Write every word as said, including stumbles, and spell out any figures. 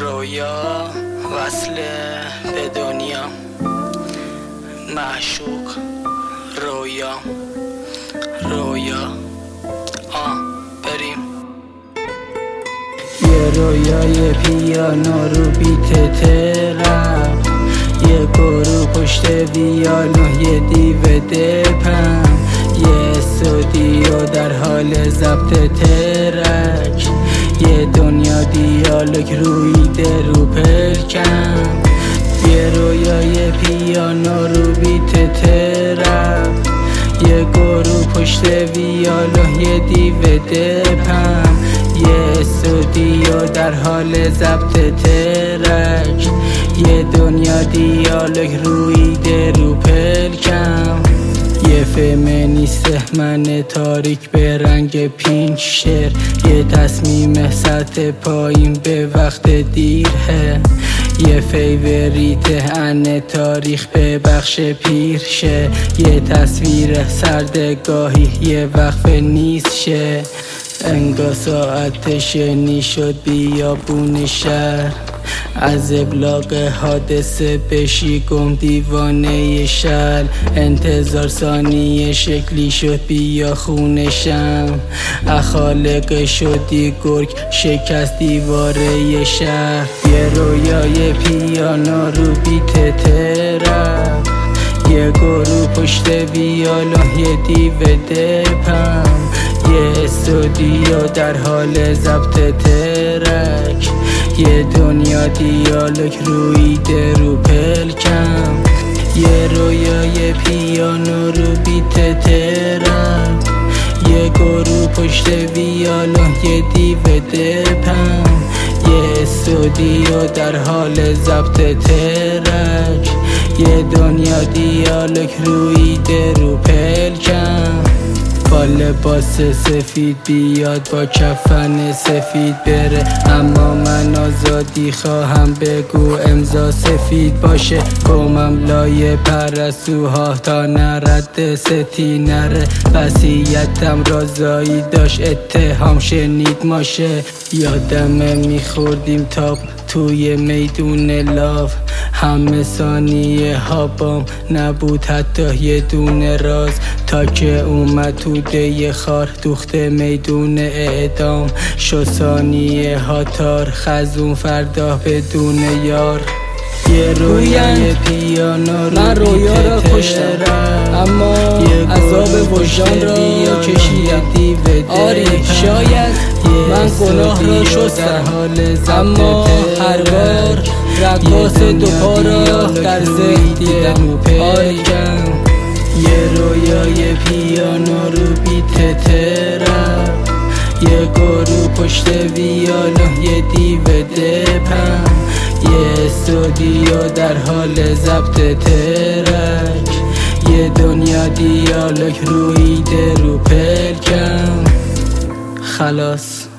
رویا وصل به دنیا، معشوق رویا رویا آه بریم. یه رویای پیانو رو بیت ترق، یه گروه پشت ویالو، یه دیو دپم، یه استودیو در حال ضبط ترک، یه دنیا دیالوگ رویده رو پلکم. یه رویای پیانو رو بیت ترق، یه گروه پشت ویالو، یه دیو دپم، یه استودیو در حال ضبط ترک، یه دنیا دیالوگ رویده رو پلکم. یه فمینیست من تاریک به رنگ پینک شر، یه تصمیم سطح پایین به وقت دیره، یه فیوریت ان تاریخ به بخش پیرشه، یه تصویر سردگاهی یه وقف نیست شه. انگاه ساعت شنی شد بیابون شهر، از ابلاغ حادثه بشی گم دیوانه شل، انتظار ثانیه شکلی شد بیا خونشم، اخالق شدی گرگ شکست دیواره شهر. یه رویای پیانو رو بیت ترق، یه گروه پشت ویالو، یه دیو دپم، یه استودیو در حال ضبط ترک، یه دنیا دیالوگ رویده رو پلکم. یه رویای پیانو رو بیت ترق، یه گروه پشت ویالو، یه دیو دپم، یه استودیو در حال ضبط ترک، یه دنیا دیالوگ رویده رو پلکم. با لباس سفید بیاد با کفن سفید بره، اما من آزادی خواهم بگو امضا سفید باشه. قومم لای پرستوها تا نرد ستی نره، وصیتم رازایی داشت اتهام شنید ماشه. یادمه میخوردیم تاپ توی میدون لاف، همه ثانیه ها بام نبود حتی یه دونه راز، تا که اومد تو ده خار دوخت میدون اعدام، شو ثانیه ها تار خزون فردا بدون یار. یه رویای پیانو رو من رویا را کشتم اما عذاب وجدان را کشیدم. آری شاید من گناه را شستم، اما هر بار رقاص دوپا را در ذهن دیدم. آری یه رویای پیانو رو بیت ترق، یه گروه پشت ویالو، یه دیو دپم، یه استودیو در حال ضبط ترک، یه دنیا دیالوگ رویده رو پلکم. خلاص.